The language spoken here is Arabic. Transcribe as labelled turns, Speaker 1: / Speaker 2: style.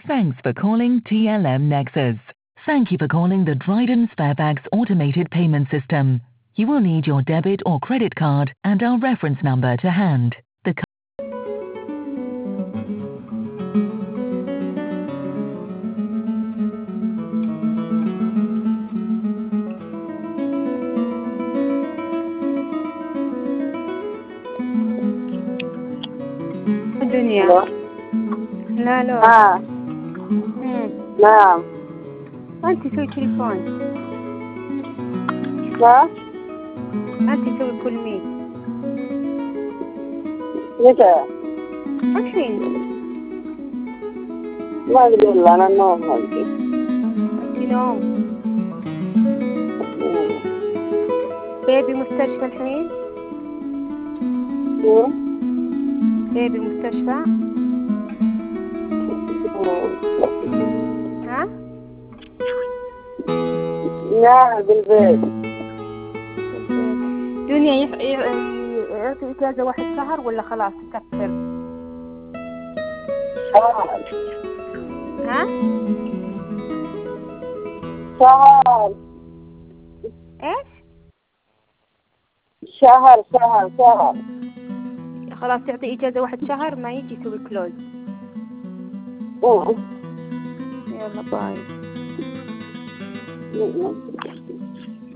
Speaker 1: Thanks for calling TLM Nexus. Thank you for calling the Dryden Sparebags automated payment system. You will need your debit or credit card and our reference number to hand. The
Speaker 2: الدنيا.
Speaker 3: الو.
Speaker 2: لا لا.
Speaker 3: نعم.
Speaker 2: أنت تسوي تليفون.
Speaker 3: لا.
Speaker 2: أنت تسوي كل ميت.
Speaker 3: متى؟
Speaker 2: الحين.
Speaker 3: ما أدري والله أنا نوم هذي.
Speaker 2: أنت نوم. بيبي مستشفى الحين. بيبي مستشفى. ها؟
Speaker 3: لا بالبيت.
Speaker 2: دنيا يعطي إجازة 1 شهر ولا خلاص تكفر؟
Speaker 3: شهر.
Speaker 2: ها؟
Speaker 3: شهر.
Speaker 2: إيش؟
Speaker 3: شهر.
Speaker 2: خلاص تعطي إجازة 1 شهر ما يجي يسوي كلوز. يلا باي.